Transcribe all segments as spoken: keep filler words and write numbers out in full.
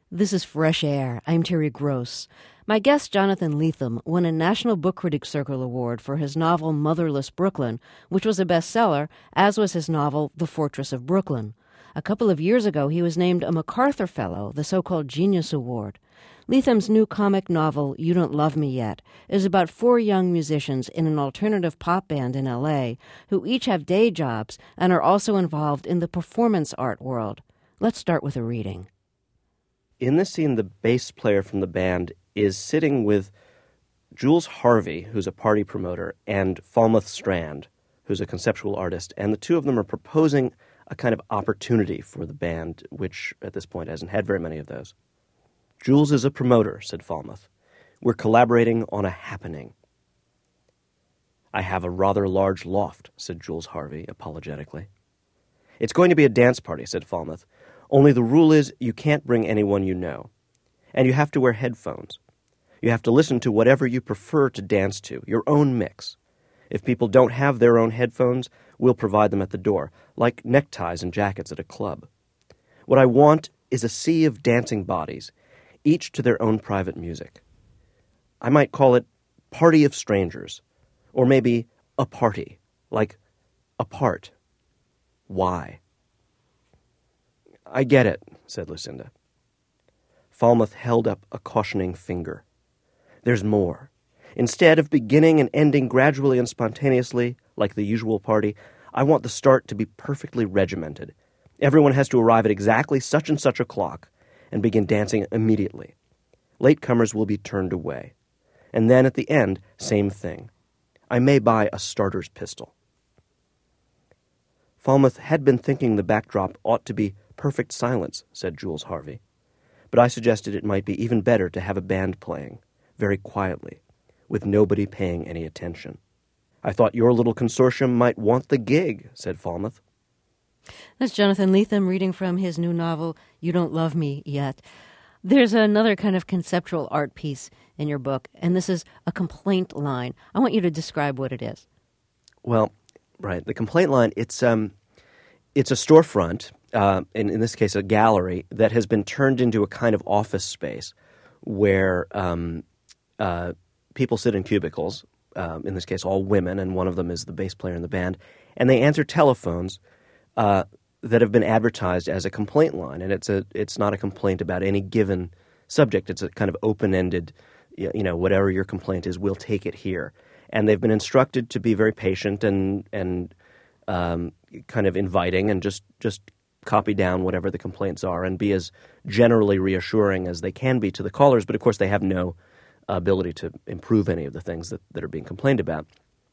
This is Fresh Air. I'm Terry Gross. My guest, Jonathan Lethem, won a National Book Critics Circle Award for his novel Motherless Brooklyn, which was a bestseller, as was his novel The Fortress of Brooklyn. A couple of years ago, he was named a MacArthur Fellow, the so-called Genius Award. Lethem's new comic novel, You Don't Love Me Yet, is about four young musicians in an alternative pop band in L A who each have day jobs and are also involved in the performance art world. Let's start with a reading. In this scene, the bass player from the band is sitting with Jules Harvey, who's a party promoter, and Falmouth Strand, who's a conceptual artist, and the two of them are proposing a kind of opportunity for the band, which at this point hasn't had very many of those. Jules is a promoter, said Falmouth. We're collaborating on a happening. I have a rather large loft, said Jules Harvey apologetically. It's going to be a dance party, said Falmouth. Only the rule is you can't bring anyone you know. And you have to wear headphones. You have to listen to whatever you prefer to dance to, your own mix. If people don't have their own headphones, we'll provide them at the door, like neckties and jackets at a club. What I want is a sea of dancing bodies, each to their own private music. I might call it Party of Strangers, or maybe a party, like apart. Why? I get it, said Lucinda. Falmouth held up a cautioning finger. There's more. Instead of beginning and ending gradually and spontaneously, like the usual party, I want the start to be perfectly regimented. Everyone has to arrive at exactly such and such a clock and begin dancing immediately. Latecomers will be turned away. And then at the end, same thing. I may buy a starter's pistol. Falmouth had been thinking the backdrop ought to be perfect silence, said Jules Harvey. But I suggested it might be even better to have a band playing, very quietly, with nobody paying any attention. I thought your little consortium might want the gig, said Falmouth. That's Jonathan Lethem reading from his new novel, You Don't Love Me Yet. There's another kind of conceptual art piece in your book, and this is a complaint line. I want you to describe what it is. Well, right, the complaint line, it's um, it's a storefront, uh, in, in this case a gallery, that has been turned into a kind of office space where um, uh, people sit in cubicles, um, in this case all women, and one of them is the bass player in the band, and they answer telephones uh, that have been advertised as a complaint line, and it's a it's not a complaint about any given subject. It's a kind of open-ended, you know, whatever your complaint is, we'll take it here. And they've been instructed to be very patient and and um, kind of inviting and just, just copy down whatever the complaints are and be as generally reassuring as they can be to the callers. But, of course, they have no ability to improve any of the things that, that are being complained about.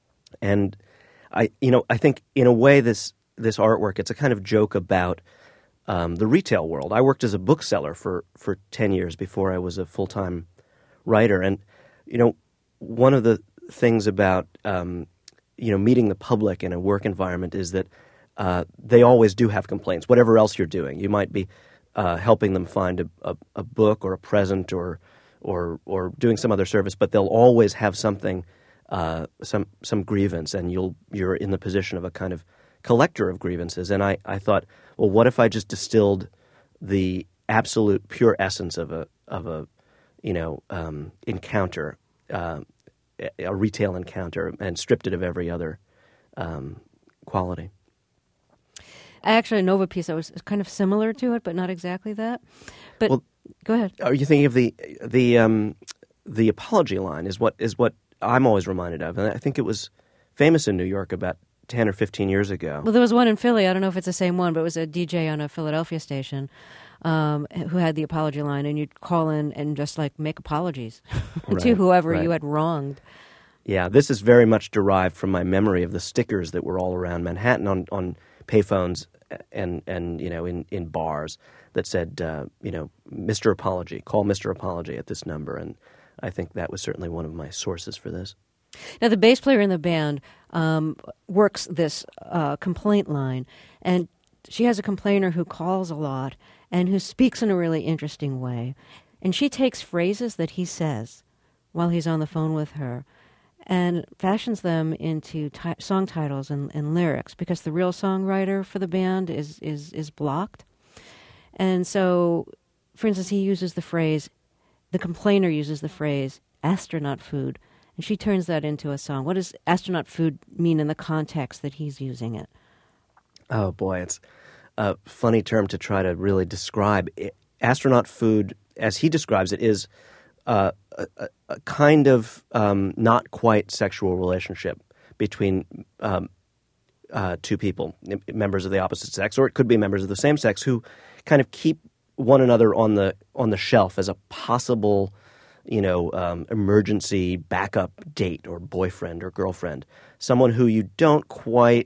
And, I you know, I think in a way this this artwork, it's a kind of joke about um, the retail world. I worked as a bookseller for, for ten years before I was a full-time writer. And, you know, one of the things about um, you know meeting the public in a work environment is that uh, they always do have complaints. Whatever else you're doing, you might be uh, helping them find a, a, a book or a present or or or doing some other service, but they'll always have something, uh, some some grievance, and you'll you're in the position of a kind of collector of grievances. And I, I thought, well, what if I just distilled the absolute pure essence of a of a you know um, encounter. Uh, a retail encounter, and stripped it of every other um, quality. I actually know of a piece that was kind of similar to it, but not exactly that. But well, go ahead. Are you thinking of the the um, the apology line? Is what is what I'm always reminded of, and I think it was famous in New York about ten or fifteen years ago. Well, there was one in Philly. I don't know if it's the same one, but it was a D J on a Philadelphia station um, who had the apology line, and you'd call in and just like make apologies right, to whoever right. you had wronged. Yeah, this is very much derived from my memory of the stickers that were all around Manhattan on, on payphones and and you know in, in bars that said uh, you know Mister Apology, call Mister Apology at this number, and I think that was certainly one of my sources for this. Now, the bass player in the band um, works this uh, complaint line, and she has a complainer who calls a lot and who speaks in a really interesting way. And she takes phrases that he says while he's on the phone with her and fashions them into ti- song titles and, and lyrics, because the real songwriter for the band is, is, is blocked. And so for instance, he uses the phrase, the complainer uses the phrase, astronaut food, and she turns that into a song. What does astronaut food mean in the context that he's using it? Oh, boy, it's a funny term to try to really describe. Astronaut food, as he describes it, is uh, a, a kind of um, not quite sexual relationship between um, uh, two people, members of the opposite sex, or it could be members of the same sex, who kind of keep one another on the on the shelf as a possible, you know, um, emergency backup date or boyfriend or girlfriend, someone who you don't quite,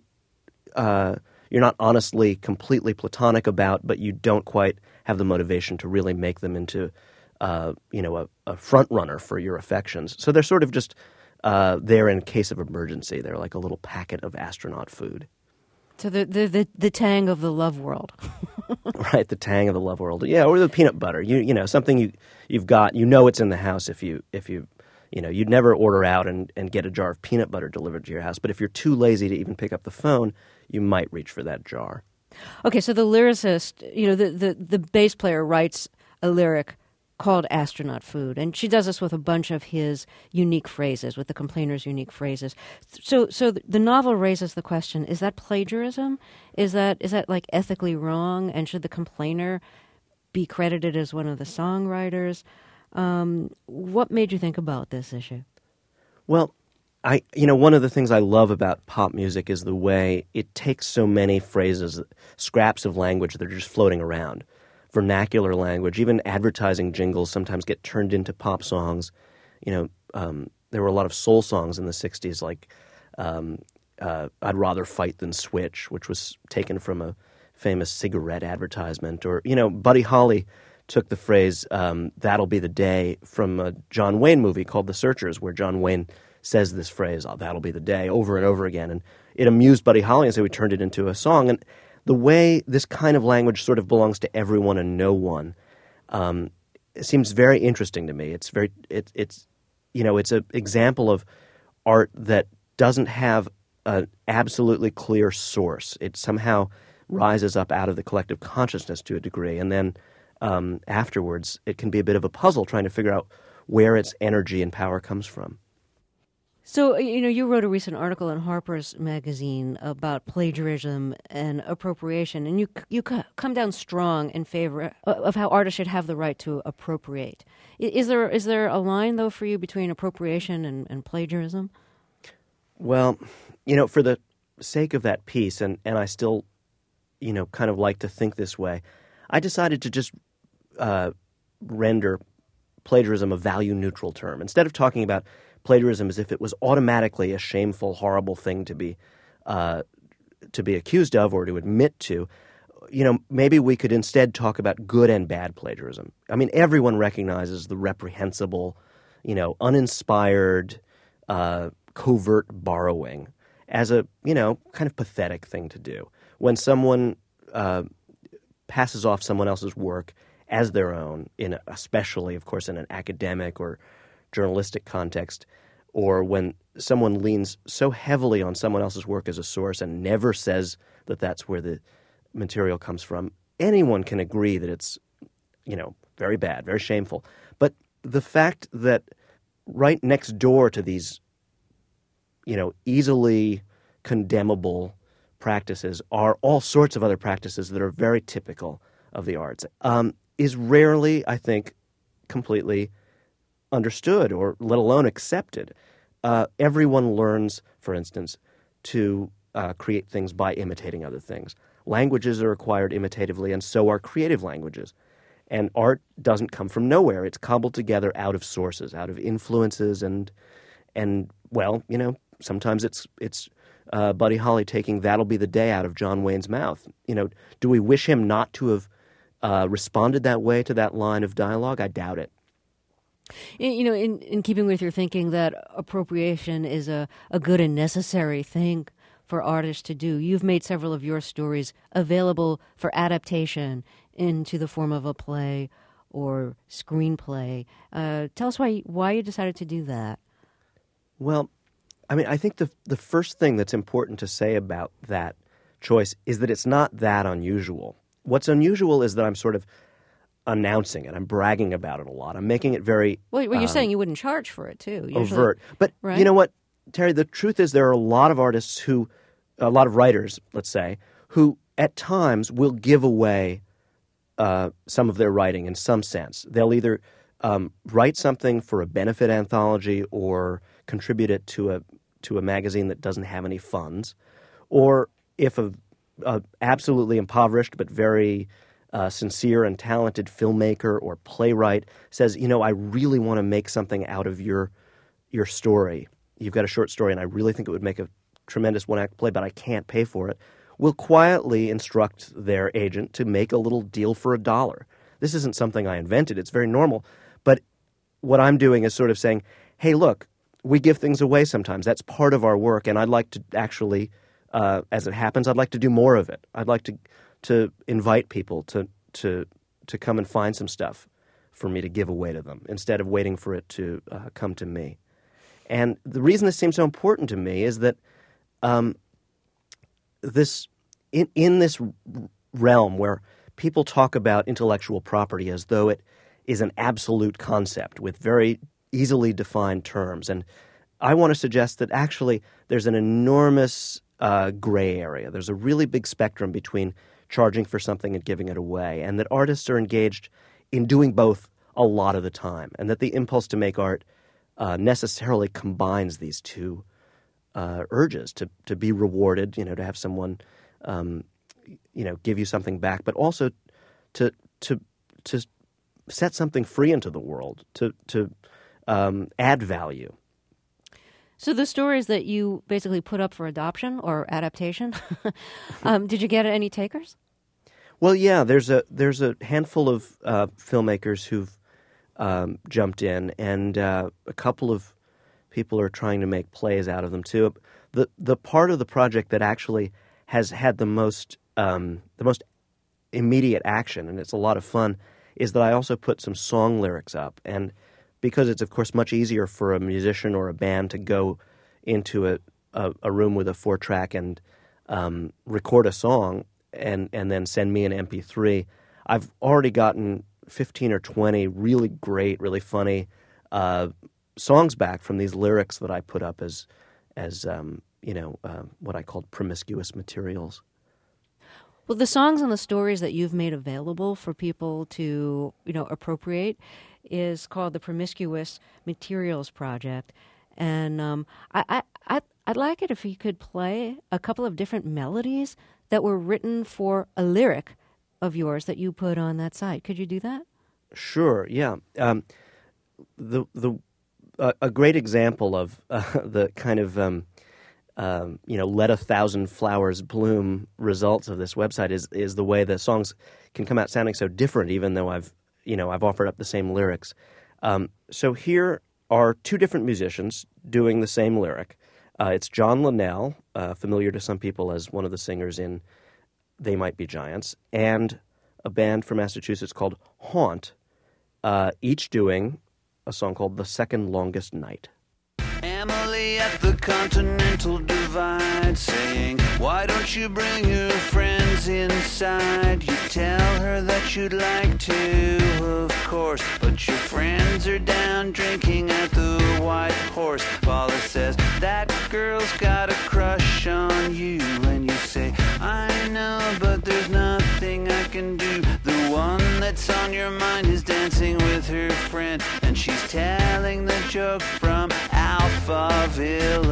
uh, you're not honestly completely platonic about, but you don't quite have the motivation to really make them into, uh, you know, a, a front runner for your affections. So they're sort of just uh, there in case of emergency. They're like a little packet of astronaut food. So the the the, the tang of the love world. Right, the tang of the love world. Yeah, or the peanut butter. You you know, something you you've got, you know it's in the house if you if you you know, you'd never order out and, and get a jar of peanut butter delivered to your house, but if you're too lazy to even pick up the phone, you might reach for that jar. Okay, so the lyricist, you know, the, the, the bass player writes a lyric called Astronaut Food, and she does this with a bunch of his unique phrases, with the complainer's unique phrases. So so the novel raises the question, is that plagiarism? Is that is that like ethically wrong, and should the complainer be credited as one of the songwriters? Um, what made you think about this issue? Well, I you know, one of the things I love about pop music is the way it takes so many phrases, scraps of language that are just floating around. Vernacular language, even advertising jingles sometimes get turned into pop songs. You know, um, there were a lot of soul songs in the sixties, like um, uh, I'd Rather Fight Than Switch, which was taken from a famous cigarette advertisement. Or, you know, Buddy Holly took the phrase, um, that'll be the day, from a John Wayne movie called The Searchers, where John Wayne says this phrase, oh, that'll be the day, over and over again. And it amused Buddy Holly, and so he turned it into a song. And the way this kind of language sort of belongs to everyone and no one um, seems very interesting to me. It's very, it, it's, you know, it's an example of art that doesn't have an absolutely clear source. It somehow rises up out of the collective consciousness to a degree, and then um, afterwards it can be a bit of a puzzle trying to figure out where its energy and power comes from. So, you know, you wrote a recent article in Harper's Magazine about plagiarism and appropriation, and you you come down strong in favor of how artists should have the right to appropriate. Is there is there a line, though, for you between appropriation and, and plagiarism? Well, you know, for the sake of that piece, and, and I still, you know, kind of like to think this way, I decided to just uh, render plagiarism a value-neutral term. Instead of talking about plagiarism as if it was automatically a shameful, horrible thing to be uh, to be accused of or to admit to, you know, maybe we could instead talk about good and bad plagiarism. I mean, everyone recognizes the reprehensible, you know, uninspired, uh, covert borrowing as a, you know, kind of pathetic thing to do. When someone uh, passes off someone else's work as their own, in a, especially, of course, in an academic or journalistic context, or when someone leans so heavily on someone else's work as a source and never says that that's where the material comes from, anyone can agree that it's, you know, very bad, very shameful. But the fact that right next door to these, you know, easily condemnable practices are all sorts of other practices that are very typical of the arts, um, is rarely, I think, completely understood or let alone accepted. Uh, everyone learns, for instance, to uh, create things by imitating other things. Languages are acquired imitatively, and so are creative languages. And art doesn't come from nowhere. It's cobbled together out of sources, out of influences, and and well, you know, sometimes it's it's uh, Buddy Holly taking "That'll Be the Day" out of John Wayne's mouth. You know, do we wish him not to have uh, responded that way to that line of dialogue? I doubt it. You know, in, in keeping with your thinking that appropriation is a, a good and necessary thing for artists to do, you've made several of your stories available for adaptation into the form of a play or screenplay. Uh, tell us why why you decided to do that. Well, I mean, I think the the first thing that's important to say about that choice is that it's not that unusual. What's unusual is that I'm sort of announcing it. I'm bragging about it a lot. I'm making it very Well, well you're um, saying you wouldn't charge for it, too. Usually, overt. But right? you know what, Terry, the truth is there are a lot of artists who, a lot of writers, let's say, who at times will give away uh, some of their writing in some sense. They'll either um, write something for a benefit anthology or contribute it to a to a magazine that doesn't have any funds, or if a, a absolutely impoverished but very uh, sincere and talented filmmaker or playwright says, you know, I really want to make something out of your your story. You've got a short story, and I really think it would make a tremendous one-act play, but I can't pay for it. Will quietly instruct their agent to make a little deal for a dollar. This isn't something I invented. It's very normal. But what I'm doing is sort of saying, hey, look, we give things away sometimes. That's part of our work, and I'd like to actually, uh, as it happens, I'd like to do more of it. I'd like to to invite people to to to come and find some stuff for me to give away to them instead of waiting for it to uh, come to me. And the reason this seems so important to me is that um, this in in this realm where people talk about intellectual property as though it is an absolute concept with very easily defined terms. And I want to suggest that actually there's an enormous uh, gray area. There's a really big spectrum between charging for something and giving it away, and that artists are engaged in doing both a lot of the time, and that the impulse to make art uh, necessarily combines these two uh, urges to, to be rewarded, you know, to have someone, um, you know, give you something back, but also to to to set something free into the world, to to um, add value. So the stories that you basically put up for adoption or adaptation, um, did you get any takers? Well, yeah, there's a there's a handful of uh, filmmakers who've um, jumped in, and uh, a couple of people are trying to make plays out of them too. The the part of the project that actually has had the most um, the most immediate action, and it's a lot of fun, is that I also put some song lyrics up. And because it's, of course, much easier for a musician or a band to go into a, a, a room with a four-track and um, record a song and, and then send me an M P three, I've already gotten fifteen or twenty really great, really funny uh, songs back from these lyrics that I put up as, as um, you know, uh, what I called promiscuous materials. Well, the songs and the stories that you've made available for people to, you know, appropriate is called the Promiscuous Materials Project. And um, I, I, I, I'd like it if you could play a couple of different melodies that were written for a lyric of yours that you put on that site. Could you do that? Sure, yeah. Um, the the uh, a great example of uh, the kind of um, Um, you know, let a thousand flowers bloom results of this website is is the way the songs can come out sounding so different, even though I've, you know, I've offered up the same lyrics. Um, so here are two different musicians doing the same lyric. Uh, it's John Linnell, uh, familiar to some people as one of the singers in They Might Be Giants, and a band from Massachusetts called Haunt, uh, each doing a song called The Second Longest Night. Emily at the Continental Divide saying, why don't you bring your friends inside? You tell her that you'd like to, of course, but your friends are down drinking at the White Horse. Paula says, that girl's got a crush on you, and you say, I know, but there's nothing I can do. The one that's on your mind is dancing with her friend, and she's telling the joke from Alphaville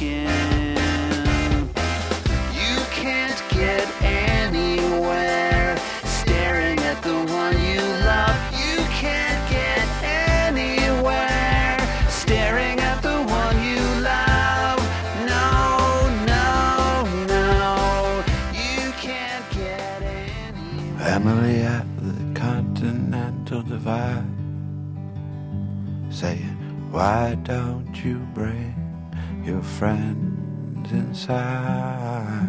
again. You can't get anywhere staring at the one you love. You can't get anywhere staring at the one you love. No, no, no, you can't get anywhere. Emily at the Continental Divide saying, why don't you bring your friends inside?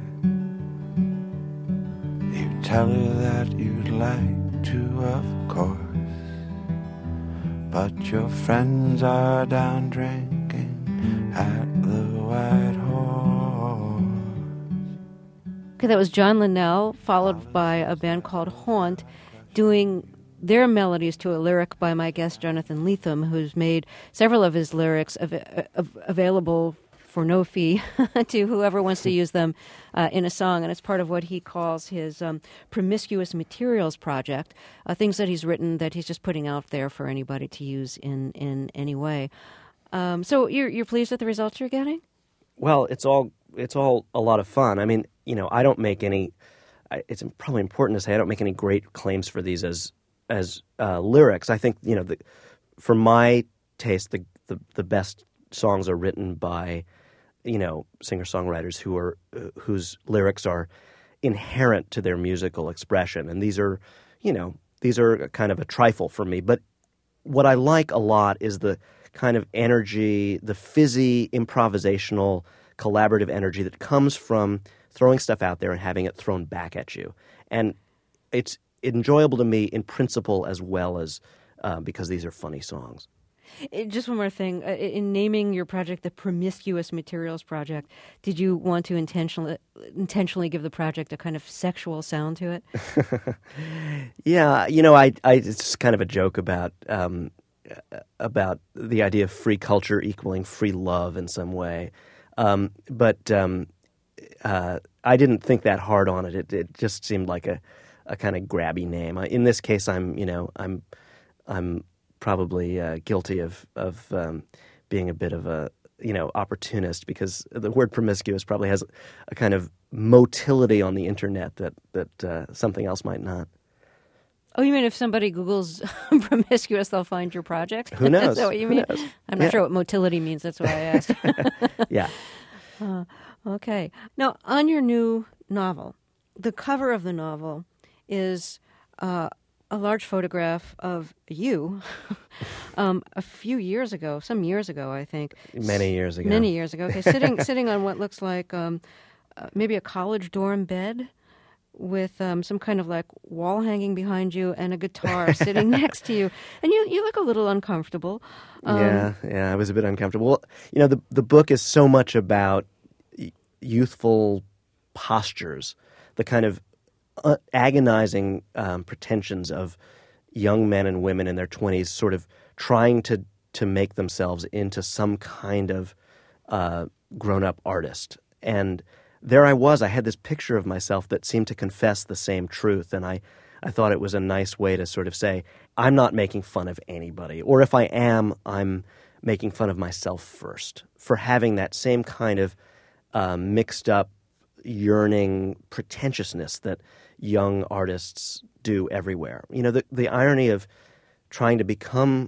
You tell her that you'd like to, of course, but your friends are down drinking at the White Horse. Okay, that was John Linnell, followed by a band called Haunt, doing their melodies to a lyric by my guest, Jonathan Lethem, who's made several of his lyrics av- av- available for no fee to whoever wants to use them uh, in a song. And it's part of what he calls his um, Promiscuous Materials Project, uh, things that he's written that he's just putting out there for anybody to use in, in any way. Um, so you're, you're pleased with the results you're getting? Well, it's all it's all a lot of fun. I mean, you know, I don't make any. I, it's probably important to say I don't make any great claims for these as as uh, lyrics. I think you know, the, for my taste, the, the the best songs are written by you know singer-songwriters who are uh, whose lyrics are inherent to their musical expression, and these are you know these are kind of a trifle for me. But what I like a lot is the kind of energy, the fizzy, improvisational, collaborative energy that comes from throwing stuff out there and having it thrown back at you. And it's enjoyable to me in principle as well as uh, because these are funny songs. Just one more thing. In naming your project the Promiscuous Materials Project, did you want to intentionally intentionally give the project a kind of sexual sound to it? Yeah, you know, I, I it's just kind of a joke about um, about the idea of free culture equaling free love in some way. Um, but um, uh, I didn't think that hard on it. It, it just seemed like a, a kind of grabby name. In this case, I'm you know I'm I'm probably uh, guilty of of um, being a bit of a you know opportunist, because the word promiscuous probably has a kind of motility on the internet that that uh, something else might not. Oh, you mean if somebody Googles promiscuous, they'll find your project? Who knows? Is that what you mean? I'm not yeah. sure what motility means. That's why I asked. yeah. Uh, okay. Now, on your new novel, the cover of the novel is uh, a large photograph of you um, a few years ago, some years ago, I think. Many years ago. Many years ago. Okay, sitting sitting on what looks like um, uh, maybe a college dorm bed, with um, some kind of like wall hanging behind you and a guitar sitting next to you. And you, you look a little uncomfortable. Um, yeah, yeah, I was a bit uncomfortable. Well, you know, the the book is so much about y- youthful postures, the kind of uh, agonizing um, pretensions of young men and women in their twenties sort of trying to, to make themselves into some kind of uh, grown-up artist. And there I was, I had this picture of myself that seemed to confess the same truth, and I, I thought it was a nice way to sort of say, I'm not making fun of anybody, or if I am, I'm making fun of myself first for having that same kind of um, mixed up, yearning pretentiousness that young artists do everywhere. You know, the, the irony of trying to become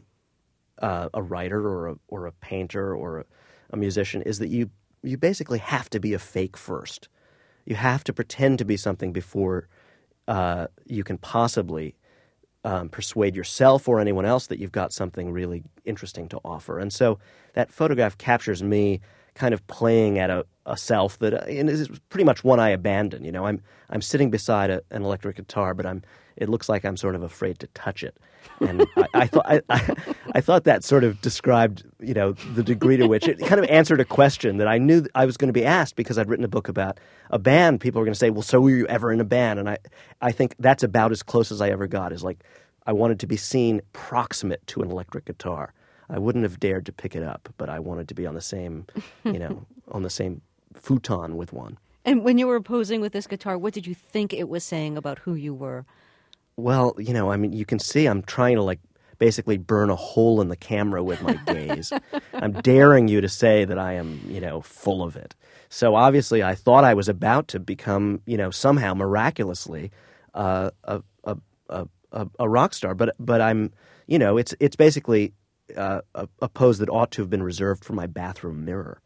uh, a writer or a, or a painter or a, a musician is that you you basically have to be a fake first. You have to pretend to be something before uh, you can possibly um, persuade yourself or anyone else that you've got something really interesting to offer. And so that photograph captures me kind of playing at a, a self that uh, and is pretty much one I abandon. You know, I'm I'm sitting beside a, an electric guitar, but I'm it looks like I'm sort of afraid to touch it. And I, I thought I, I, I thought that sort of described, you know, the degree to which it kind of answered a question that I knew I was going to be asked because I'd written a book about a band. People were going to say, "Well, so were you ever in a band?" And I, I think that's about as close as I ever got. Is like I wanted to be seen proximate to an electric guitar. I wouldn't have dared to pick it up, but I wanted to be on the same, you know, on the same futon with one. And when you were posing with this guitar, what did you think it was saying about who you were? Well, you know, I mean, you can see I'm trying to, like, basically burn a hole in the camera with my gaze. I'm daring you to say that I am, you know, full of it. So obviously I thought I was about to become, you know, somehow miraculously uh, a, a, a, a, a rock star. But, but I'm, you know, it's, it's basically uh, a, a pose that ought to have been reserved for my bathroom mirror.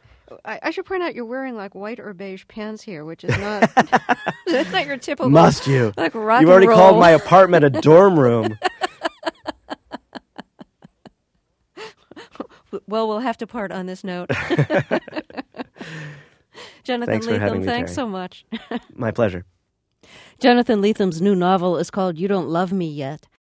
I, I should point out you're wearing like white or beige pants here, which is not that's not your typical. Must you? Like rock You've and already roll. called my apartment a dorm room. Well, we'll have to part on this note. Jonathan Thanks for having Lethem, me, thanks Terry. so much. My pleasure. Jonathan Lethem's new novel is called You Don't Love Me Yet.